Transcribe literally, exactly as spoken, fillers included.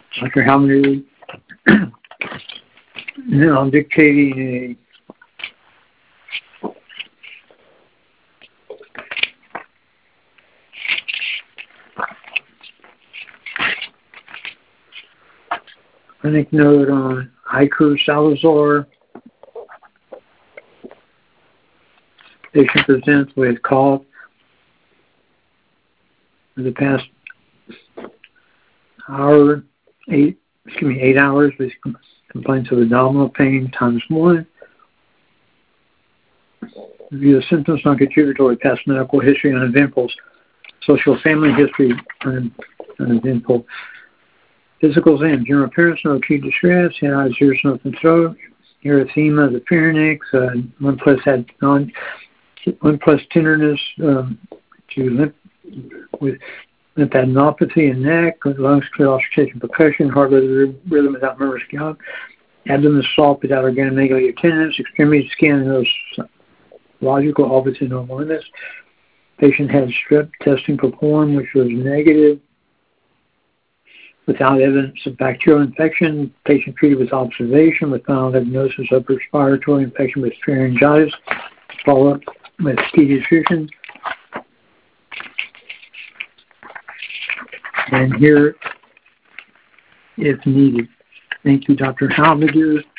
Doctor Halmody, now dictating a clinic note on Iker Salazar. Patient presents with cough for the past hour, eight, excuse me, eight hours with complaints of abdominal pain times one. Review the symptoms, non-contributory, past medical history, uneventful, social family history, uneventful. Physical exam, general appearance, no acute distress, head, eyes, ears, nose, and throat, erythema of the pharynx, uh, one plus had non, one plus tenderness um, to lymph with lymphadenopathy in neck, lungs, clear auscultation, percussion, heart rhythm without murmur, scalp, abdomen soft without organomegaly attendance, extremity scan, no logical, obviously normal limits. Patient had strep testing performed, which was negative, without evidence of bacterial infection. Patient treated with observation with final diagnosis of respiratory infection with pharyngitis. Follow-up with pediatrician. And here, if needed. Thank you, Doctor Halmody.